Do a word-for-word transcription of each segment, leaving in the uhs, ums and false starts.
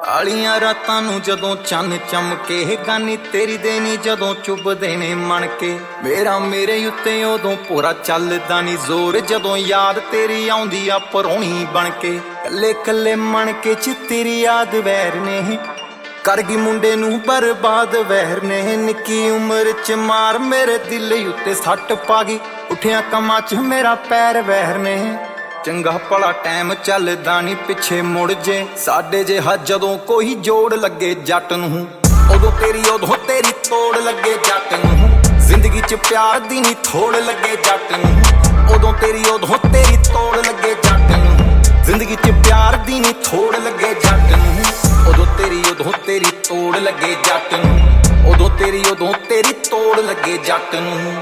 ਆਲੀਆਂ ਰਾਤਾਂ ਨੂੰ ਜਦੋਂ ਚੰਨ ਚਮਕੇ ਗਾਨੀ ਤੇਰੀ ਦੇਣੀ ਜਦੋਂ ਚੁੱਭਦੇ ਨੇ ਮਣ ਕੇ ਮੇਰਾ ਮੇਰੇ ਉੱਤੇ ਉਦੋਂ ਪੂਰਾ ਚੱਲਦਾ ਨੀ ਜ਼ੋਰ ਜਦੋਂ ਯਾਦ ਤੇਰੀ ਆਉਂਦੀ ਆ ਪਰੋਣੀ ਬਣ ਕੇ ਕੱਲੇ ਕੱਲੇ ਮਣ ਕੇ ਚ ਤੇਰੀ ਯਾਦ ਵੈਰ ਨੇ ਕਰ ਗਈ ਮੁੰਡੇ ਨੂੰ ਬਰਬਾਦ ਵਹਿਰ ਨੇ ਨਿੱਕੀ ਉਮਰ ਚ ਮਾਰ ਮੇਰੇ ਦਿਲ ਉੱਤੇ ਸੱਟ ਪਾ ਗਈ ਉੱਠਿਆ ਕੰਮਾਂ ਚ ਮੇਰਾ ਪੈਰ ਵਹਿਰ ਨੇ ਚੰਗਾ ਭਲਾ ਟਾਈਮ ਚੱਲਦਾ ਨੀ ਪਿੱਛੇ ਮੁੜ ਜੇ ਸਾਡੇ ਜਿਹਾ ਜਦੋਂ ਕੋਈ ਜੋੜ ਲੱਗੇ ਜੱਟ ਨੂੰ ਉਦੋਂ ਤੇਰੀ ਉਦੋਂ ਤੇਰੀ ਤੋੜ ਲੱਗੇ ਜੱਟ ਨੂੰ ਜ਼ਿੰਦਗੀ ਚ ਪਿਆਰ ਦੀ ਨੀ ਥੋੜ ਲੱਗੇ ਜੱਟ ਨੂੰ ਉਦੋਂ ਤੇਰੀ ਉਦੋਂ ਤੇਰੀ ਤੋੜ ਲੱਗੇ ਜੱਟ ਨੂੰ ਜ਼ਿੰਦਗੀ ਚ ਪਿਆਰ ਦੀ ਨੀ ਥੋੜ ਲੱਗੇ ਜੱਟ ਨੂੰ ਉਦੋਂ ਤੇਰੀ ਉਦੋਂ ਤੇਰੀ ਤੋੜ ਲੱਗੇ ਜੱਟ ਨੂੰ ਉਦੋਂ ਤੇਰੀ ਉਦੋਂ ਤੇਰੀ ਤੋੜ ਲੱਗੇ ਜੱਟ ਨੂੰ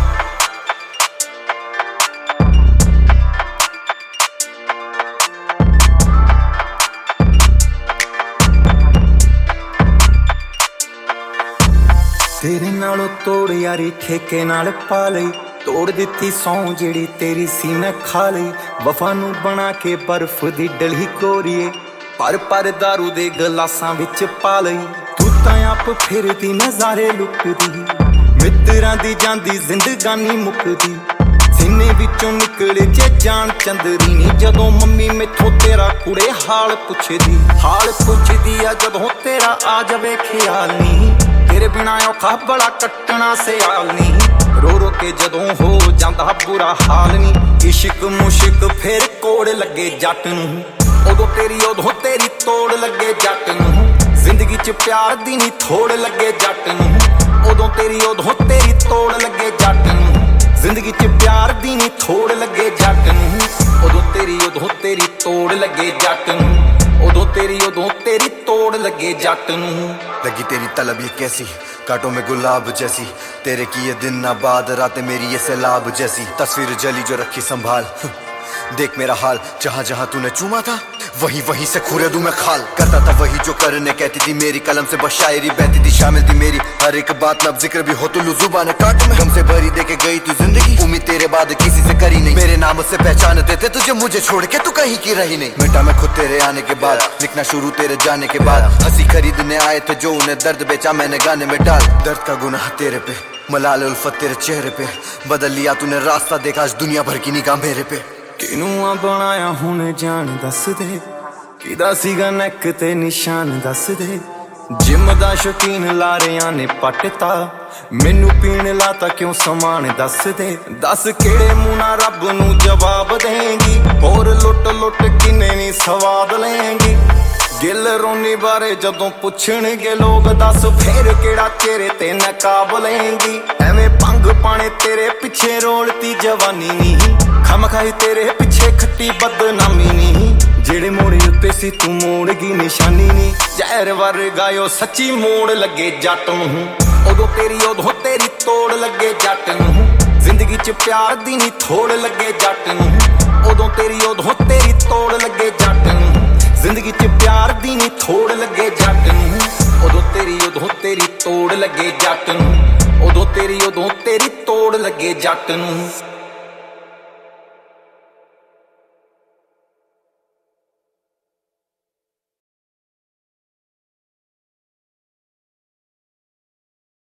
ਤੇਰੇ ਨਾਲੋਂ ਤੋੜ ਯਾਰੀ ਠੇਕੇ ਨਾਲ ਪਾ ਲਈ ਤੋੜ ਦਿੱਤੀ ਸੌਂ ਜਿਹੜੀ ਤੇਰੀ ਸੀ ਮੈਂ ਖਾ ਲਈ ਵਫਾ ਨੂੰ ਬਣਾ ਕੇ ਬਰਫ਼ ਦੀ ਡਲੀ ਕੋਰੀਏ ਪਰ ਪਰ ਦਾਰੂ ਦੇ ਗਲਾਸਾਂ ਵਿੱਚ ਪਾ ਲਈ ਤੂੰ ਤਾਂ ਆਪ ਫਿਰਦੀ ਨਜ਼ਾਰੇ ਲੁੱਟਦੀ ਮਿੱਤਰਾਂ ਦੀ ਜਾਂਦੀ ਜ਼ਿੰਦਗਾਨੀ ਮੁੱਕਦੀ ਸੀਨੇ ਵਿੱਚੋਂ ਨਿਕਲੇ ਜੇ ਜਾਨ ਚੰਦਰੀ ਨੀ ਜਦੋਂ ਮੰਮੀ ਮੈਥੋਂ ਤੇਰਾ ਕੁੜੇ ਹਾਲ ਪੁੱਛਦੀ ਹਾਲ ਪੁੱਛਦੀ ਆ ਜਦੋਂ ਤੇਰਾ ਆ ਜਾਵੇ ਖਿਆਲ ਨੀ ਤੇਰੇ ਬਿਨਾ ਔਖਾ ਬੜਾ ਕੱਟਣਾ ਸਿਆਲ ਨੀ ਰੋ ਰੋ ਕੇ ਜਦੋਂ ਹੋ ਜਾਂਦਾ ਬੁਰਾ ਹਾਲ ਨੀ ਇਸ਼ਕ ਮੁਸ਼ਕ ਫੇਰ ਕੋੜ ਲੱਗੇ ਜੱਟ ਨੂੰ ਉਦੋਂ ਤੇਰੀ ਉਦੋਂ ਤੇਰੀ ਤੋੜ ਲੱਗੇ ਜੱਟ ਨੂੰ ਜ਼ਿੰਦਗੀ ਚ ਪਿਆਰ ਦੀ ਨੀ ਥੋੜ ਲੱਗੇ ਜੱਟ ਨੂੰ ਉਦੋਂ ਤੇਰੀ ਉਦੋਂ ਤੇਰੀ ਤੋੜ ਲੱਗੇ ਜੱਟ ਨੂੰ ਜ਼ਿੰਦਗੀ ਚ ਪਿਆਰ ਦੀ ਨੀ ਥੋੜ ਲੱਗੇ ਜੱਟ ਨੂੰ ਉਦੋਂ ਤੇਰੀ ਉਦੋਂ ਤੇਰੀ ਤੋੜ ਲੱਗੇ ਜੱਟ ਨੂੰ उदो तेरी उदो तेरी तोड़ लगे जट नूं लगी तेरी तलब ये कैसी कांटों में गुलाब जैसी तेरे की ये दिन ना बाद रातें मेरी ये सैलाब जैसी तस्वीर जली जो रखी संभाल देख मेरा हाल जहाँ जहाँ तूने चूमा था वही वहीं से खुरे दूं मैं खाल करता था वही जो करने कहती थी मेरी कलम से बस शायरी बहती थी शामिल थी मेरी हर एक बात लब जिक्र भी हो तो लू जुबान काट में गम से भरी दे के गई तू जिंदगी उम्मीद तेरे बाद किसी से करी नहीं मेरे नाम से पहचान देते तुझे मुझे छोड़ के तू कहीं की रही नहीं मिटा मैं खुद तेरे आने के बाद लिखना शुरू तेरे जाने के बाद हंसी खरीदने आए थे जो उन्हें दर्द बेचा मैंने गाने में डाल दर्द का गुनाह तेरे पे मलाल उल्फत तेरे चेहरे पे बदल लिया तूने रास्ता देखा आज दुनिया भर की निगाह मेरे पे ਕਿਨੂੰ ਆ ਬਣਾਇਆ ਹੁਣ ਜਾਣ ਦੱਸ ਦੇ ਕਿਦਾ ਸੀਗਾ ਨੈਕ ਤੇ ਨਿਸ਼ਾਨ ਦੱਸ ਦੇ ਜਿਮ ਦਾ ਸ਼ੌਕੀਨ ਲਾਰਿਆਂ ਨੇ ਪੱਟਤਾ ਮੈਨੂੰ ਪੀਣ ਲਾਤਾ ਕਿਉਂ ਸਮਾਨ ਦੱਸ ਦੇ ਦੱਸ ਕਿਹੜੇ ਮੂੰਹ ਨਾਲ ਰੱਬ ਨੂੰ ਜਵਾਬ ਦੇਂਗੀ ਹੋਰ ਲੁੱਟ ਲੁੱਟ ਕਿੰਨੇ ਨੀ ਸਵਾਦ ਲੈਂਗੀ ਗਿੱਲ ਰੋਣੀ ਬਾਰੇ ਜਦੋਂ ਪੁੱਛਣਗੇ ਲੋਕ ਦੱਸ ਫੇਰ ਕਿਹੜਾ ਚਿਹਰੇ ਤੇ ਨਕਾਬ ਲੈਂਗੀ ਐਵੇਂ ਭੰਗ ਪਾਣੇ ਤੇਰੇ ਪਿੱਛੇ ਰੋਲਤੀ ਜਵਾਨੀ ਨੀ ਖਮ ਖਾਈ ਤੇਰੇ ਪਿੱਛੇ ਖੱਟੀ ਬਦਨਾਮੀ ਨੀ ਜਿਹੜੇ ਮੋੜੇ ਉੱਤੇ ਸੀ ਤੂੰ ਮੋੜ ਗਈ ਨਿਸ਼ਾਨੀ ਨੀ ਜ਼ਹਿਰ ਵਰਗਾਇਓ ਸੱਚੀ ਮੋੜ ਲੱਗੇ ਜੱਟ ਨੂੰ ਉਦੋਂ ਤੇਰੀ ਉਦੋਂ ਤੇਰੀ ਤੋੜ ਲੱਗੇ ਜੱਟ ਨੂੰ ਜ਼ਿੰਦਗੀ ਚ ਪਿਆਰ ਦੀ ਨੀ ਥੋੜ ਲੱਗੇ ਜੱਟ ਨੂੰ ਉਦੋਂ ਤੇਰੀ ਉਦੋਂ ਤੇਰੀ ਤੋੜ ਲੱਗੇ ਜੱਟ ਨੂੰ ਜ਼ਿੰਦਗੀ ਚ ਪਿਆਰ ਦੀ ਨੀ ਥੋੜ ਲੱਗੇ ਜੱਟ ਨੂੰ ਉਦੋਂ ਤੇਰੀ ਉਦੋਂ ਤੇਰੀ ਤੋੜ ਲੱਗੇ ਜੱਟ ਨੂੰ ਉਦੋਂ ਤੇਰੀ ਉਦੋਂ ਤੇਰੀ ਤੋੜ ਲੱਗੇ ਜੱਟ ਨੂੰ